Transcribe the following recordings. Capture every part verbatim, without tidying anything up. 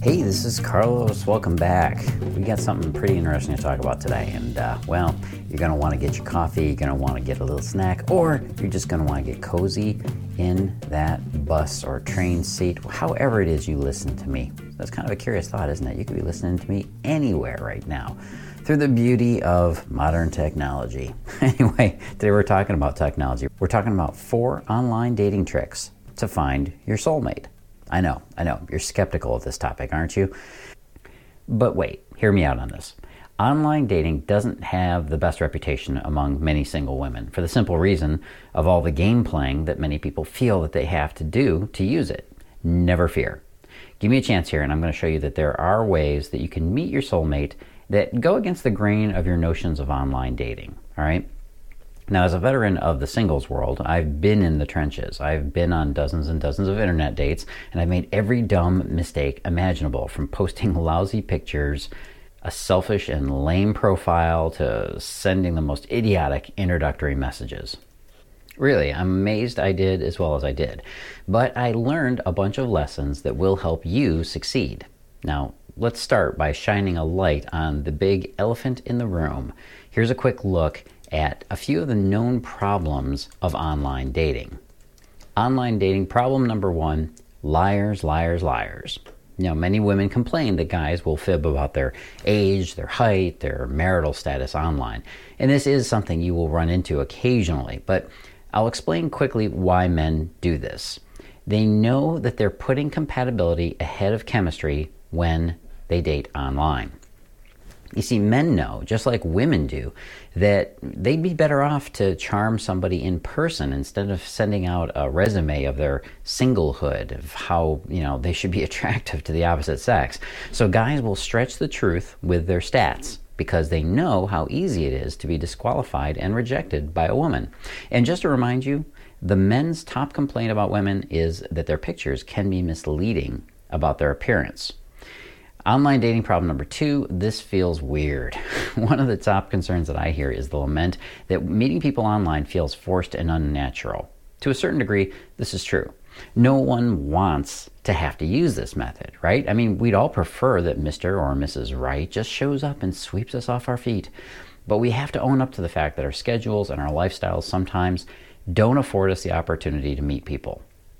Hey, this is Carlos. Welcome back. We got something pretty interesting to talk about today. And, uh, well, you're going to want to get your coffee, you're going to want to get a little snack, or you're just going to want to get cozy in that bus or train seat, however it is you listen to me. That's kind of a curious thought, isn't it? You could be listening to me anywhere right now through the beauty of modern technology. Anyway, today we're talking about technology. We're talking about four online dating tricks to find your soulmate. I know, I know, you're skeptical of this topic, aren't you? But wait, hear me out on this. Online dating doesn't have the best reputation among many single women for the simple reason of all the game playing that many people feel that they have to do to use it. Never fear. Give me a chance here and I'm going to show you that there are ways that you can meet your soulmate that go against the grain of your notions of online dating, all right? Now, as a veteran of the singles world, I've been in the trenches. I've been on dozens and dozens of internet dates, and I've made every dumb mistake imaginable, from posting lousy pictures, a selfish and lame profile, to sending the most idiotic introductory messages. Really, I'm amazed I did as well as I did. But I learned a bunch of lessons that will help you succeed. Now, let's start by shining a light on the big elephant in the room. Here's a quick look at a few of the known problems of online dating. Online dating problem number one, liars, liars, liars. You know, many women complain that guys will fib about their age, their height, their marital status online. And this is something you will run into occasionally, but I'll explain quickly why men do this. They know that they're putting compatibility ahead of chemistry when they date online. You see, men know, just like women do, that they'd be better off to charm somebody in person instead of sending out a resume of their singlehood, of how, you know, they should be attractive to the opposite sex. So guys will stretch the truth with their stats because they know how easy it is to be disqualified and rejected by a woman. And just to remind you, the men's top complaint about women is that their pictures can be misleading about their appearance. Online dating problem number two, this feels weird. One of the top concerns that I hear is the lament that meeting people online feels forced and unnatural. To a certain degree, this is true. No one wants to have to use this method, right? I mean, we'd all prefer that Mister or Missus Right just shows up and sweeps us off our feet. But we have to own up to the fact that our schedules and our lifestyles sometimes don't afford us the opportunity to meet people.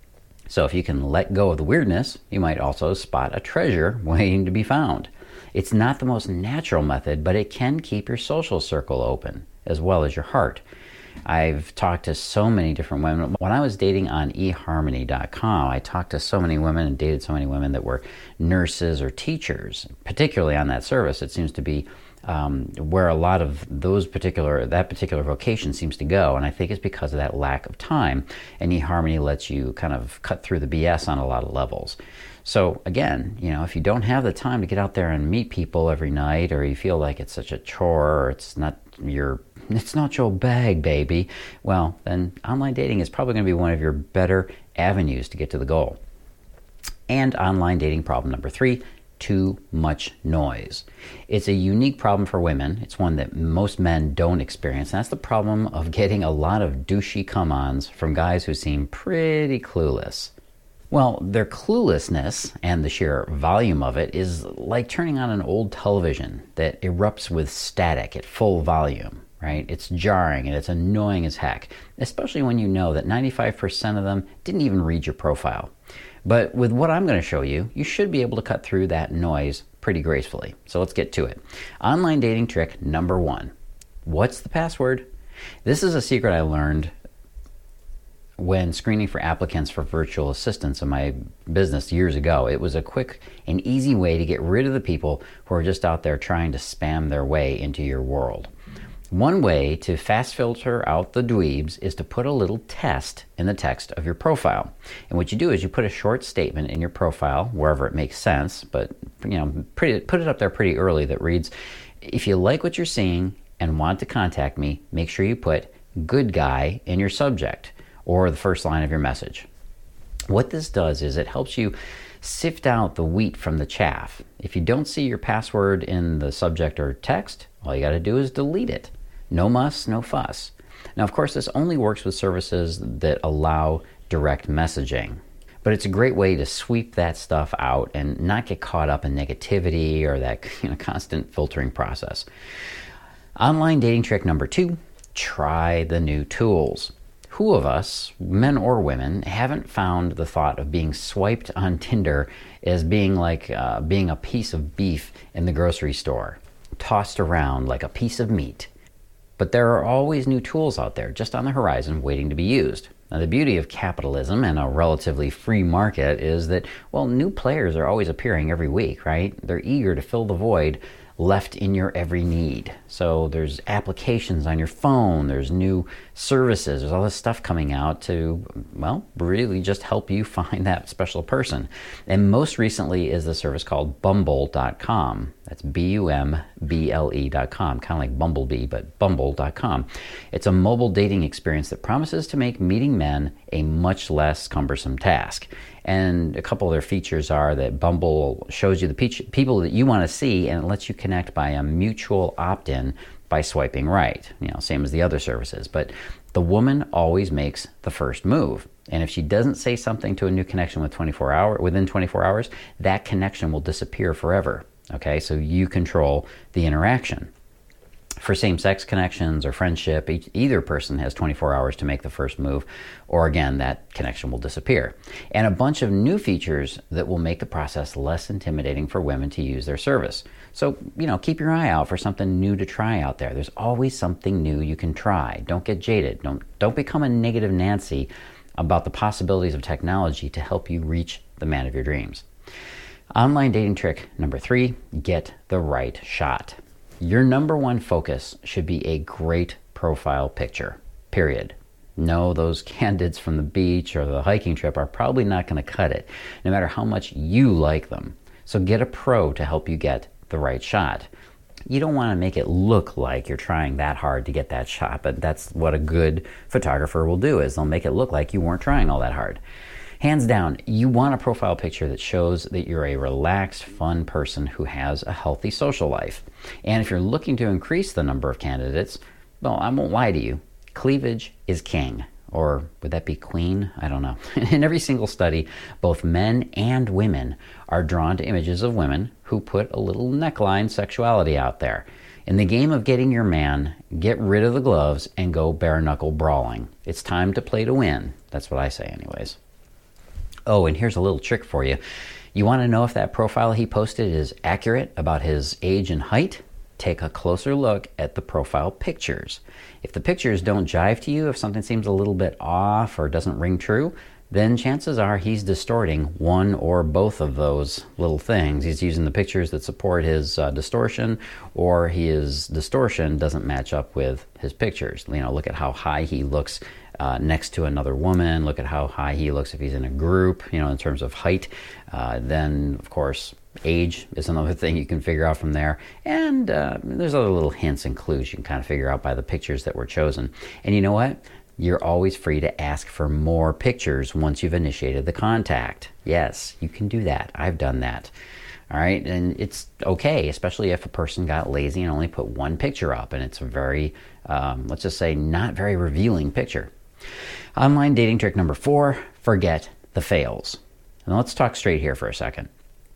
So if you can let go of the weirdness, you might also spot a treasure waiting to be found. It's not the most natural method, but it can keep your social circle open, as well as your heart. I've talked to so many different women. When I was dating on e harmony dot com, I talked to so many women and dated so many women that were nurses or teachers. Particularly on that service, it seems to be um, where a lot of those particular that particular vocation seems to go, and I think it's because of that lack of time. And eHarmony lets you kind of cut through the B S on a lot of levels. So again, you know, if you don't have the time to get out there and meet people every night, or you feel like it's such a chore, or it's not your it's not your bag, baby, well, then online dating is probably going to be one of your better avenues to get to the goal. And online dating problem number three, too much noise. It's a unique problem for women. It's one that most men don't experience. And that's the problem of getting a lot of douchey come-ons from guys who seem pretty clueless. Well, their cluelessness and the sheer volume of it is like turning on an old television that erupts with static at full volume, right? It's jarring and it's annoying as heck, especially when you know that ninety-five percent of them didn't even read your profile. But with what I'm going to show you, you should be able to cut through that noise pretty gracefully. So let's get to it. Online dating trick number one. What's the password? This is a secret I learned when screening for applicants for virtual assistants in my business years ago. It was a quick and easy way to get rid of the people who are just out there trying to spam their way into your world. One way to fast filter out the dweebs is to put a little test in the text of your profile. And what you do is you put a short statement in your profile, wherever it makes sense, but you know, pretty, put it up there pretty early, that reads, if you like what you're seeing and want to contact me, make sure you put good guy in your subject or the first line of your message. What this does is it helps you sift out the wheat from the chaff. If you don't see your password in the subject or text, all you got to do is delete it. No muss, no fuss. Now, of course, this only works with services that allow direct messaging. But it's a great way to sweep that stuff out and not get caught up in negativity or that, you know, constant filtering process. Online dating trick number two, try the new tools. Who of us, men or women, haven't found the thought of being swiped on Tinder as being like uh, being a piece of beef in the grocery store, tossed around like a piece of meat? But there are always new tools out there just on the horizon waiting to be used. Now, the beauty of capitalism and a relatively free market is that, well, new players are always appearing every week, right? They're eager to fill the void left in your every need. So there's applications on your phone, there's new services, there's all this stuff coming out to, well, really just help you find that special person. And most recently is the service called Bumble dot com. That's B U M B L E dot com, kind of like Bumblebee, but Bumble dot com. It's a mobile dating experience that promises to make meeting men a much less cumbersome task. And a couple of their features are that Bumble shows you the pe- people that you want to see, and it lets you connect by a mutual opt-in by swiping right. You know, same as the other services. But the woman always makes the first move. And if she doesn't say something to a new connection with twenty-four hour, within twenty-four hours, that connection will disappear forever. Okay, so you control the interaction. For same-sex connections or friendship, each, either person has twenty-four hours to make the first move, or again, that connection will disappear. And a bunch of new features that will make the process less intimidating for women to use their service. So, you know, keep your eye out for something new to try out there. There's always something new you can try. Don't get jaded. Don't, don't become a negative Nancy about the possibilities of technology to help you reach the man of your dreams. Online dating trick number three, get the right shot. Your number one focus should be a great profile picture, period. No, those candidates from the beach or the hiking trip are probably not going to cut it, no matter how much you like them. So get a pro to help you get the right shot. You don't want to make it look like you're trying that hard to get that shot, but that's what a good photographer will do, is they'll make it look like you weren't trying all that hard. Hands down, you want a profile picture that shows that you're a relaxed, fun person who has a healthy social life. And if you're looking to increase the number of candidates, well, I won't lie to you, cleavage is king. Or would that be queen? I don't know. In every single study, both men and women are drawn to images of women who put a little neckline sexuality out there. In the game of getting your man, get rid of the gloves and go bare-knuckle brawling. It's time to play to win. That's what I say anyways. Oh, and here's a little trick for you. You want to know if that profile he posted is accurate about his age and height? Take a closer look at the profile pictures. If the pictures don't jive to you, if something seems a little bit off or doesn't ring true, then chances are he's distorting one or both of those little things. He's using the pictures that support his uh, distortion, or his distortion doesn't match up with his pictures. You know, look at how high he looks Uh, next to another woman. Look at how high he looks if he's in a group, you know, in terms of height. Uh, then, of course, age is another thing you can figure out from there. And uh, there's other little hints and clues you can kind of figure out by the pictures that were chosen. And you know what? You're always free to ask for more pictures once you've initiated the contact. Yes, you can do that. I've done that. All right, and it's okay, especially if a person got lazy and only put one picture up, and it's a very, um, let's just say, not very revealing picture. Online dating trick number four, forget the fails. And let's talk straight here for a second.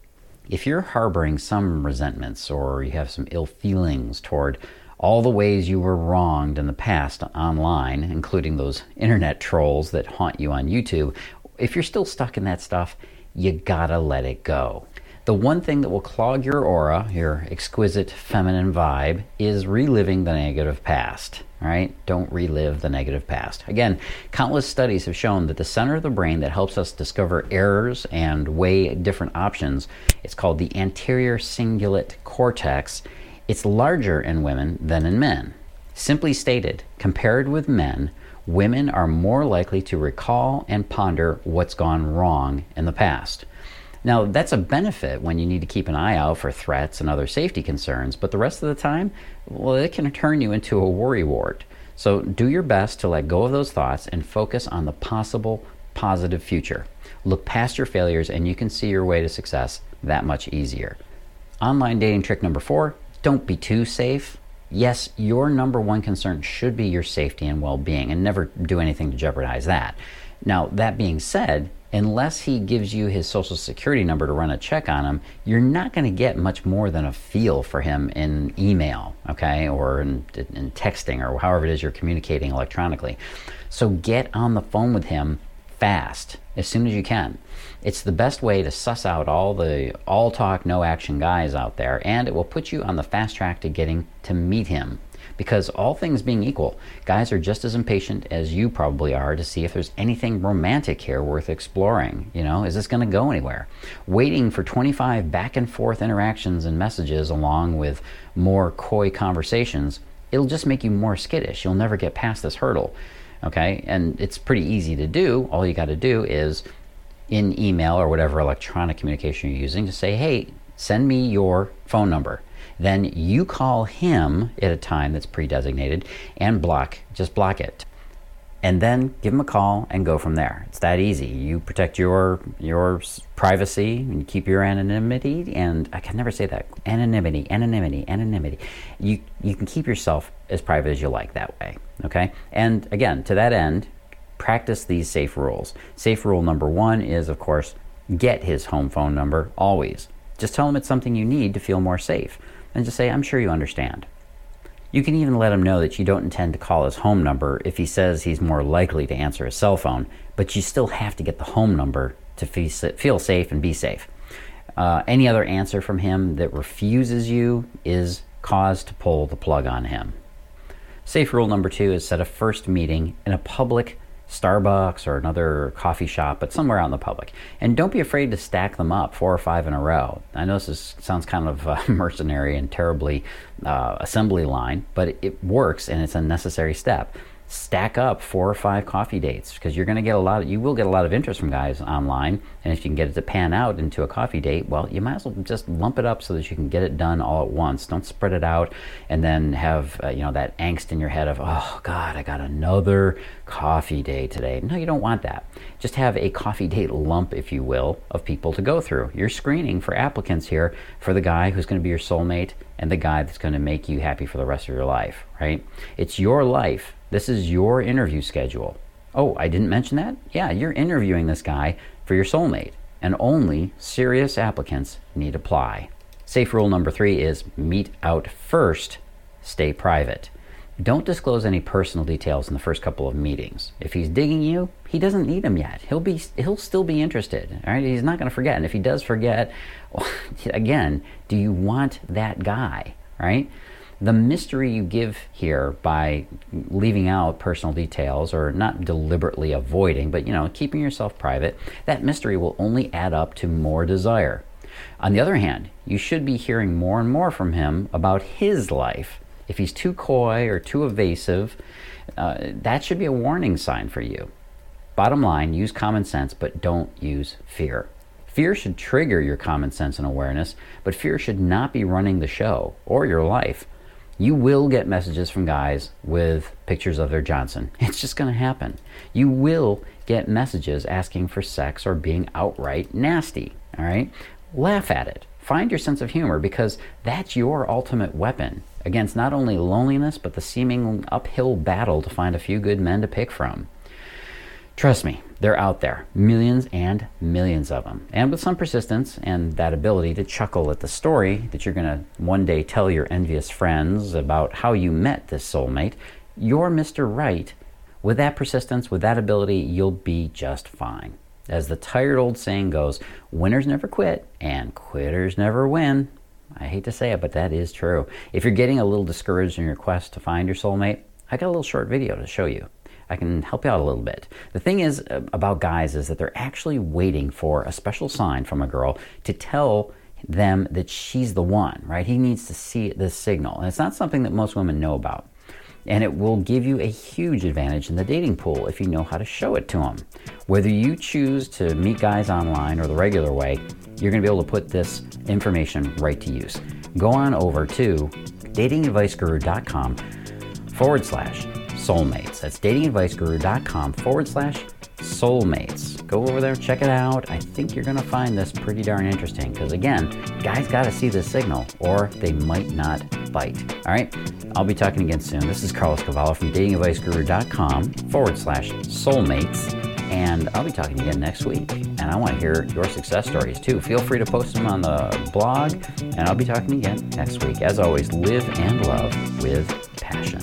If you're harboring some resentments or you have some ill feelings toward all the ways you were wronged in the past online, including those internet trolls that haunt you on YouTube, if you're still stuck in that stuff, you gotta let it go. The one thing that will clog your aura, your exquisite feminine vibe, is reliving the negative past. All right? Don't relive the negative past. Again, countless studies have shown that the center of the brain that helps us discover errors and weigh different options, it's called the anterior cingulate cortex. It's larger in women than in men. Simply stated, compared with men, women are more likely to recall and ponder what's gone wrong in the past. Now, that's a benefit when you need to keep an eye out for threats and other safety concerns, but the rest of the time, well, it can turn you into a worry wart. So do your best to let go of those thoughts and focus on the possible positive future. Look past your failures and you can see your way to success that much easier. Online dating trick number four, don't be too safe. Yes, your number one concern should be your safety and well-being, and never do anything to jeopardize that. Now, that being said, unless he gives you his social security number to run a check on him, you're not going to get much more than a feel for him in email, okay, or in, in texting, or however it is you're communicating electronically. So get on the phone with him fast, as soon as you can. It's the best way to suss out all the all talk, no action guys out there, and it will put you on the fast track to getting to meet him. Because all things being equal, guys are just as impatient as you probably are to see if there's anything romantic here worth exploring. You know, is this going to go anywhere? Waiting for twenty-five back and forth interactions and messages along with more coy conversations, it'll just make you more skittish. You'll never get past this hurdle. Okay, and it's pretty easy to do. All you got to do is in email or whatever electronic communication you're using to say, hey, send me your phone number. Then you call him at a time that's pre-designated and block, just block it. And then give him a call and go from there. It's that easy. You protect your your privacy and keep your anonymity, and I can never say that. Anonymity, anonymity, anonymity. You you can keep yourself as private as you like that way, okay? And again, to that end, practice these safe rules. Safe rule number one is, of course, get his home phone number always. Just tell him it's something you need to feel more safe. And just say, I'm sure you understand. You can even let him know that you don't intend to call his home number if he says he's more likely to answer his cell phone, but you still have to get the home number to feel safe and be safe. Uh, any other answer from him that refuses you is cause to pull the plug on him. Safe rule number two is set a first meeting in a public Starbucks or another coffee shop, but somewhere out in the public. And don't be afraid to stack them up, four or five in a row. I know this is, sounds kind of uh, mercenary and terribly uh, assembly line, but it, it works, and it's a necessary step. Stack up four or five coffee dates, because you're going to get a lot of, you will get a lot of interest from guys online, and if you can get it to pan out into a coffee date, well, you might as well just lump it up so that you can get it done all at once. Don't spread it out and then have uh, you know, that angst in your head of, oh God, I got another coffee date today. No, you don't want that. Just have a coffee date lump, if you will, of people to go through. You're screening for applicants here for the guy who's going to be your soulmate and the guy that's going to make you happy for the rest of your life, right? It's your life. This is your interview schedule. Oh, I didn't mention that? Yeah, you're interviewing this guy for your soulmate, and only serious applicants need apply. Safe rule number three is meet out first, stay private. Don't disclose any personal details in the first couple of meetings. If he's digging you, he doesn't need them yet. He'll be, he'll still be interested. All right, he's not going to forget. And if he does forget, well, again, do you want that guy? Right? The mystery you give here by leaving out personal details, or not deliberately avoiding, but you know, keeping yourself private, that mystery will only add up to more desire. On the other hand, you should be hearing more and more from him about his life. If he's too coy or too evasive, uh, that should be a warning sign for you. Bottom line, use common sense, but don't use fear. Fear should trigger your common sense and awareness, but fear should not be running the show or your life. You will get messages from guys with pictures of their Johnson. It's just going to happen. You will get messages asking for sex or being outright nasty. All right? Laugh at it. Find your sense of humor, because that's your ultimate weapon against not only loneliness, but the seeming uphill battle to find a few good men to pick from. Trust me, they're out there. Millions and millions of them. And with some persistence and that ability to chuckle at the story that you're going to one day tell your envious friends about how you met this soulmate, you're Mister Right. With that persistence, with that ability, you'll be just fine. As the tired old saying goes, winners never quit and quitters never win. I hate to say it, but that is true. If you're getting a little discouraged in your quest to find your soulmate, I got a little short video to show you. I can help you out a little bit. The thing is about guys is that they're actually waiting for a special sign from a girl to tell them that she's the one, right? He needs to see this signal. And it's not something that most women know about. And it will give you a huge advantage in the dating pool if you know how to show it to them. Whether you choose to meet guys online or the regular way, you're going to be able to put this information right to use. Go on over to datingadviceguru.com forward slash soulmates. That's datingadviceguru.com forward slash soulmates. Go over there, check it out. I think you're going to find this pretty darn interesting, because again, guys got to see this signal or they might not bite. All right, I'll be talking again soon. This is Carlos Cavallo from datingadviceguru.com forward slash soulmates. And I'll be talking to you again next week. And I want to hear your success stories too. Feel free to post them on the blog, and I'll be talking to you again next week. As always, live and love with passion.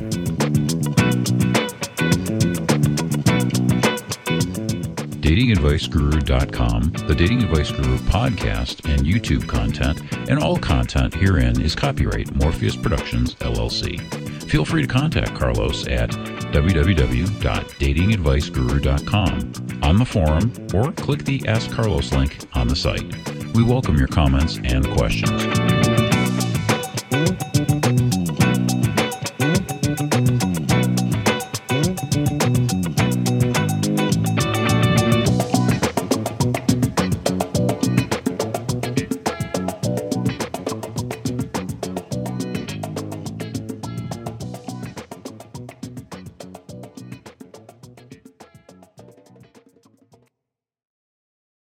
dating advice guru dot com, the Dating Advice Guru podcast and YouTube content, and all content herein is copyright Morpheus Productions, L L C. Feel free to contact Carlos at w w w dot dating advice guru dot com on the forum or click the Ask Carlos link on the site. We welcome your comments and questions.